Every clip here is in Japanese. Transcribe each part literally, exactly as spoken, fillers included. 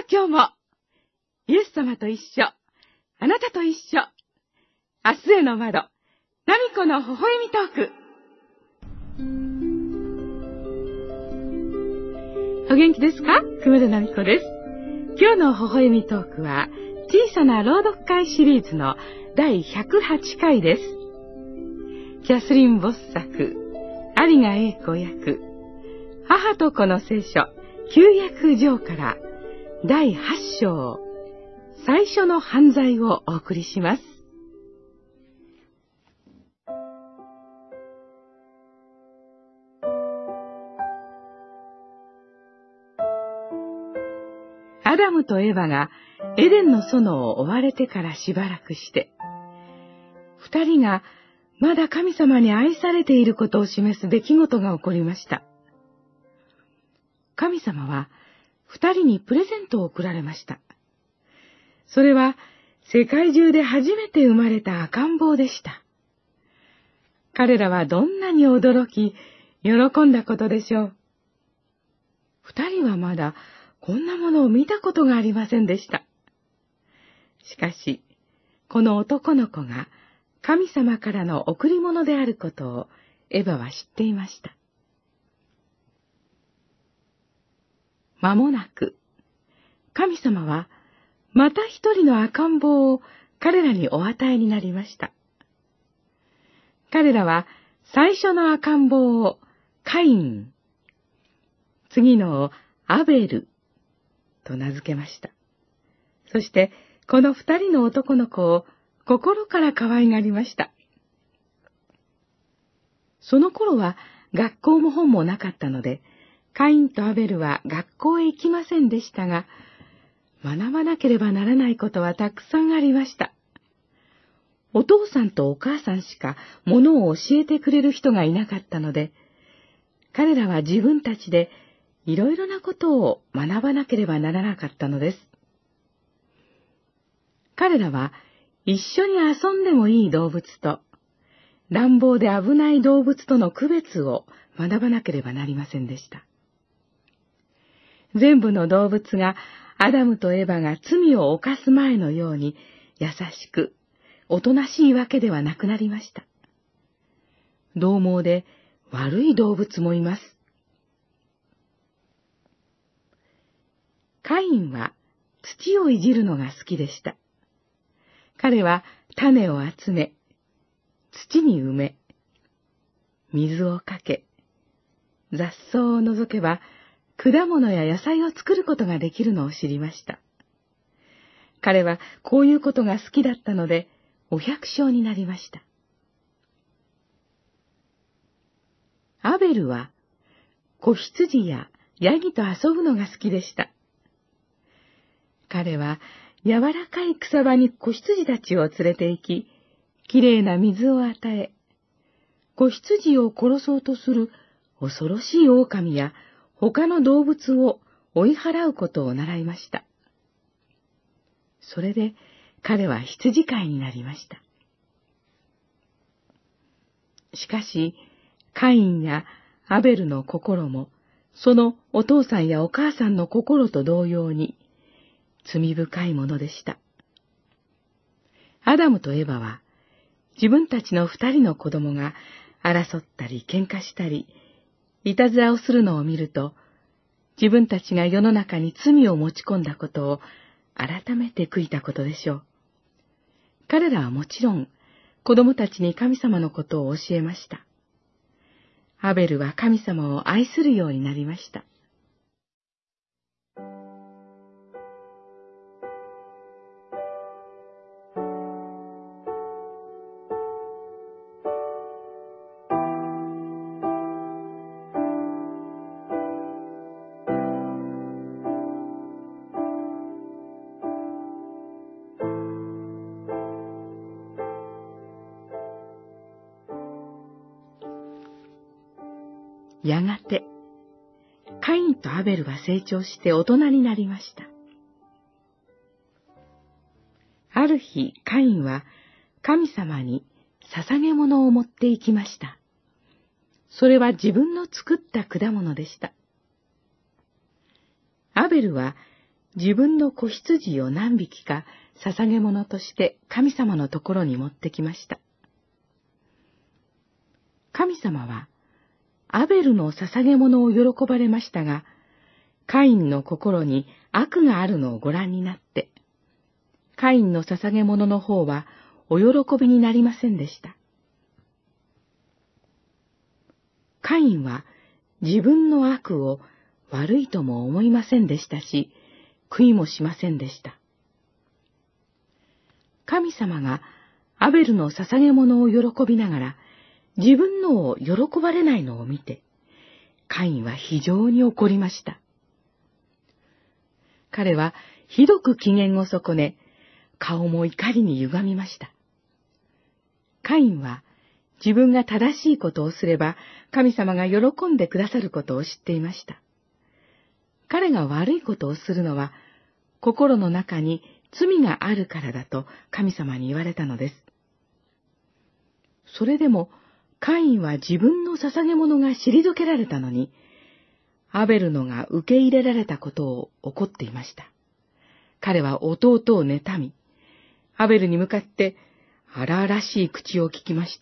今日も、イエス様と一緒、あなたと一緒、明日への窓、ナミコの微笑みトーク。お元気ですか？熊田ナミコです。今日の微笑みトークは、小さな朗読会シリーズのだいひゃくはちかいです。キャスリン・ボス作、有賀英子役、母と子の聖書、旧約上からだいはち章、最初の犯罪をお送りします。アダムとエバがエデンの園を追われてからしばらくして、二人がまだ神様に愛されていることを示す出来事が起こりました。神様は二人にプレゼントを贈られました。それは世界中で初めて生まれた赤ん坊でした。彼らはどんなに驚き、喜んだことでしょう。二人はまだこんなものを見たことがありませんでした。しかし、この男の子が神様からの贈り物であることをエヴァは知っていました。間もなく、神様はまた一人の赤ん坊を彼らにお与えになりました。彼らは最初の赤ん坊をカイン、次のをアベルと名付けました。そしてこの二人の男の子を心から可愛がりました。その頃は学校も本もなかったので、カインとアベルは学校へ行きませんでしたが、学ばなければならないことはたくさんありました。お父さんとお母さんしかものを教えてくれる人がいなかったので、彼らは自分たちでいろいろなことを学ばなければならなかったのです。彼らは一緒に遊んでもいい動物と、乱暴で危ない動物との区別を学ばなければなりませんでした。全部の動物がアダムとエバが罪を犯す前のように優しく、おとなしいわけではなくなりました。獰猛で悪い動物もいます。カインは土をいじるのが好きでした。彼は種を集め、土に埋め、水をかけ、雑草を除けば果物や野菜を作ることができるのを知りました。彼はこういうことが好きだったので、お百姓になりました。アベルは子羊やヤギと遊ぶのが好きでした。彼は柔らかい草場に子羊たちを連れて行き、きれいな水を与え、子羊を殺そうとする恐ろしい狼や他の動物を追い払うことを習いました。それで彼は羊飼いになりました。しかし、カインやアベルの心も、そのお父さんやお母さんの心と同様に、罪深いものでした。アダムとエバは、自分たちの二人の子供が争ったり喧嘩したり、いたずらをするのを見ると、自分たちが世の中に罪を持ち込んだことを改めて悔いたことでしょう。彼らはもちろん、子供たちに神様のことを教えました。アベルは神様を愛するようになりました。やがて、カインとアベルは成長して大人になりました。ある日、カインは神様に捧げ物を持って行きました。それは自分の作った果物でした。アベルは自分の子羊を何匹か捧げ物として神様のところに持ってきました。神様はアベルの捧げ物を喜ばれましたが、カインの心に悪があるのをご覧になって、カインの捧げ物の方はお喜びになりませんでした。カインは自分の悪を悪いとも思いませんでしたし、悔いもしませんでした。神様がアベルの捧げ物を喜びながら、自分のを喜ばれないのを見て、カインは非常に怒りました。彼はひどく機嫌を損ね、顔も怒りに歪みました。カインは自分が正しいことをすれば神様が喜んでくださることを知っていました。彼が悪いことをするのは心の中に罪があるからだと神様に言われたのです。それでもカインは自分の捧げ物が退けられたのに、アベルのが受け入れられたことを怒っていました。彼は弟を妬み、アベルに向かって荒々しい口を聞きました。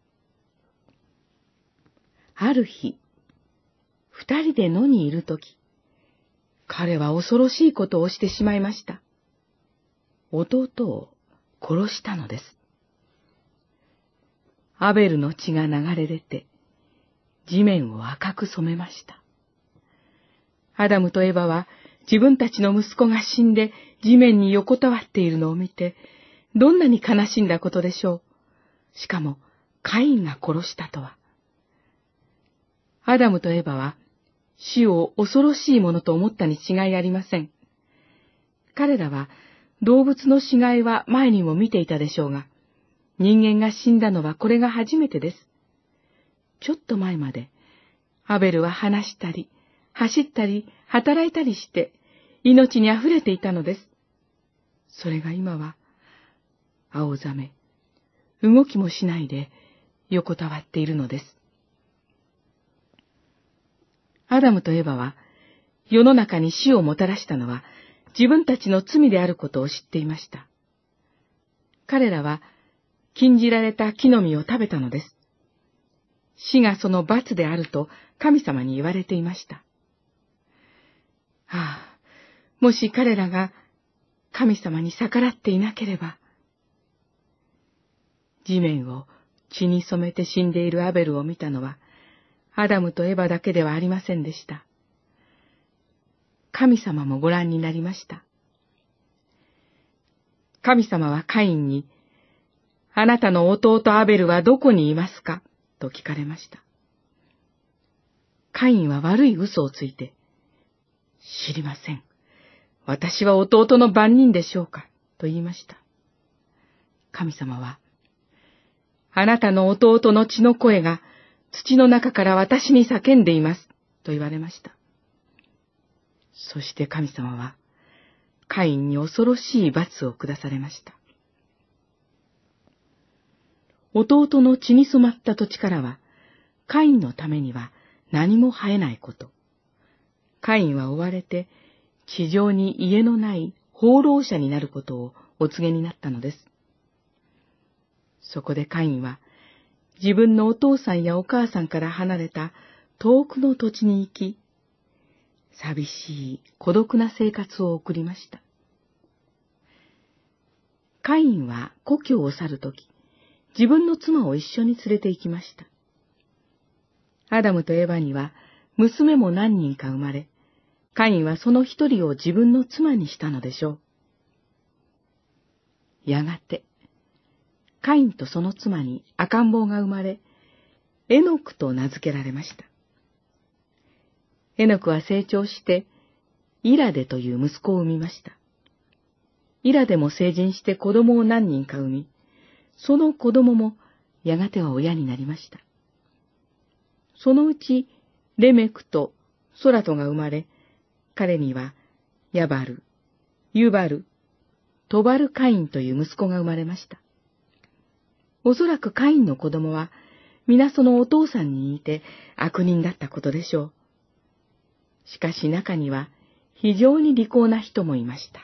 ある日、二人で野にいるとき、彼は恐ろしいことをしてしまいました。弟を殺したのです。アベルの血が流れ出て、地面を赤く染めました。アダムとエバは自分たちの息子が死んで地面に横たわっているのを見て、どんなに悲しんだことでしょう。しかも、カインが殺したとは。アダムとエバは死を恐ろしいものと思ったに違いありません。彼らは動物の死骸は前にも見ていたでしょうが、人間が死んだのはこれが初めてです。ちょっと前まで、アベルは話したり、走ったり、働いたりして、命にあふれていたのです。それが今は、青ざめ、動きもしないで横たわっているのです。アダムとエバは、世の中に死をもたらしたのは、自分たちの罪であることを知っていました。彼らは、禁じられた木の実を食べたのです。死がその罰であると神様に言われていました。ああ、もし彼らが神様に逆らっていなければ。地面を血に染めて死んでいるアベルを見たのは、アダムとエバだけではありませんでした。神様もご覧になりました。神様はカインに、あなたの弟アベルはどこにいますかと聞かれました。カインは悪い嘘をついて、知りません。私は弟の番人でしょうかと言いました。神様は、あなたの弟の血の声が土の中から私に叫んでいますと言われました。そして神様は、カインに恐ろしい罰を下されました。弟の血に染まった土地からは、カインのためには何も生えないこと。カインは追われて、地上に家のない放浪者になることをお告げになったのです。そこでカインは、自分のお父さんやお母さんから離れた遠くの土地に行き、寂しい孤独な生活を送りました。カインは故郷を去るとき、自分の妻を一緒に連れて行きました。アダムとエバには娘も何人か生まれ、カインはその一人を自分の妻にしたのでしょう。やがて、カインとその妻に赤ん坊が生まれ、エノクと名付けられました。エノクは成長して、イラデという息子を産みました。イラデも成人して子供を何人か産み、その子供もやがては親になりました。そのうちレメクとソラトが生まれ、彼にはヤバル、ユバル、トバルカインという息子が生まれました。おそらくカインの子供は皆そのお父さんに似て悪人だったことでしょう。しかし中には非常に利口な人もいました。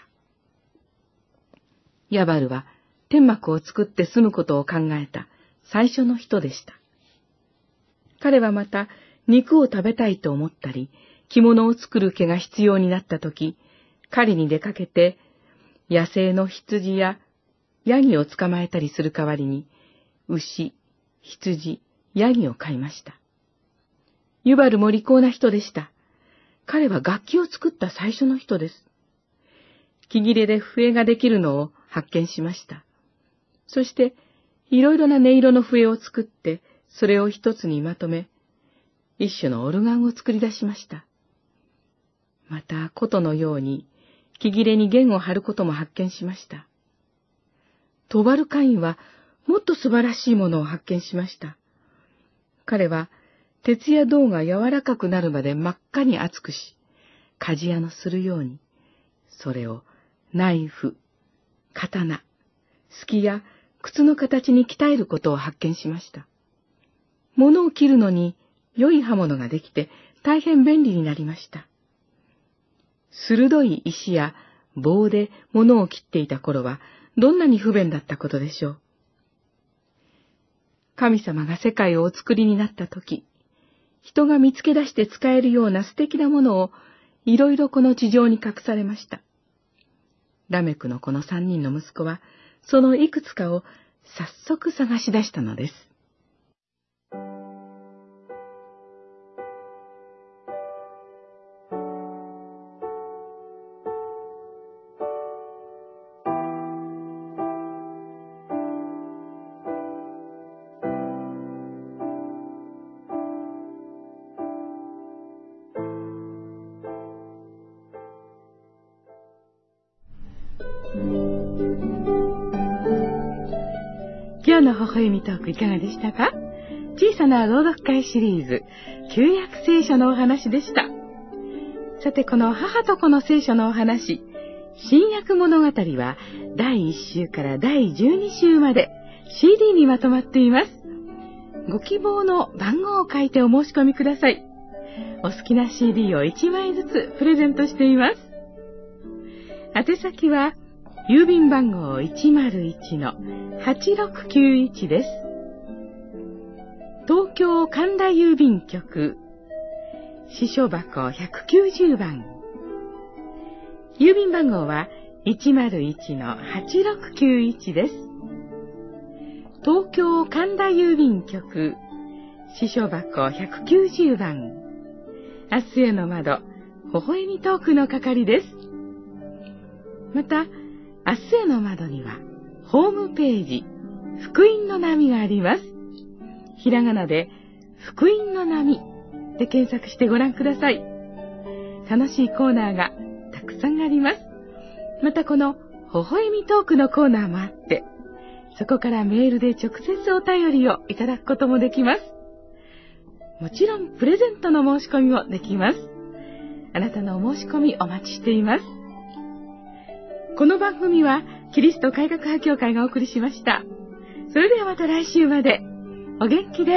ヤバルは天幕を作って住むことを考えた最初の人でした。彼はまた肉を食べたいと思ったり、着物を作る毛が必要になったとき、狩りに出かけて野生の羊やヤギを捕まえたりする代わりに、牛、羊、ヤギを飼いました。ユバルも利口な人でした。彼は楽器を作った最初の人です。木切れで笛ができるのを発見しました。そして、いろいろな音色の笛を作って、それを一つにまとめ、一種のオルガンを作り出しました。また、琴のように、木切れに弦を張ることも発見しました。トバルカインは、もっと素晴らしいものを発見しました。彼は、鉄や銅が柔らかくなるまで真っ赤に熱くし、鍛冶屋のするように、それをナイフ、刀、すきや靴の形に鍛えることを発見しました。物を切るのに良い刃物ができて大変便利になりました。鋭い石や棒で物を切っていた頃はどんなに不便だったことでしょう。神様が世界をお作りになったとき、人が見つけ出して使えるような素敵なものをいろいろこの地上に隠されました。ラメクのこの三人の息子は、そのいくつかを早速探し出したのです。今日の微笑みトークいかがでしたか？小さな朗読会シリーズ、旧約聖書のお話でした。さて、この母と子の聖書のお話、新約物語はだいいっ週からだいじゅうに週まで シーディー にまとまっています。ご希望の番号を書いてお申し込みください。お好きな シーディー をいちまいずつプレゼントしています。宛先は、郵便番号 いちまるいちのはちろくきゅういち です。東京神田郵便局、支所箱ひゃくきゅうじゅうばん。郵便番号は いちまるいちのはちろくきゅういち です。東京神田郵便局、支所箱ひゃくきゅうじゅうばん。明日への窓、微笑みトークの係です。また、明日への窓には、ホームページ、福音の波があります。ひらがなで、福音の波で検索してご覧ください。楽しいコーナーがたくさんあります。またこの、微笑みトークのコーナーもあって、そこからメールで直接お便りをいただくこともできます。もちろん、プレゼントの申し込みもできます。あなたのお申し込みお待ちしています。この番組はキリスト改革派教会がお送りしました。それではまた来週までお元気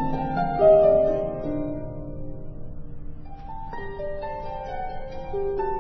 で。Thank you.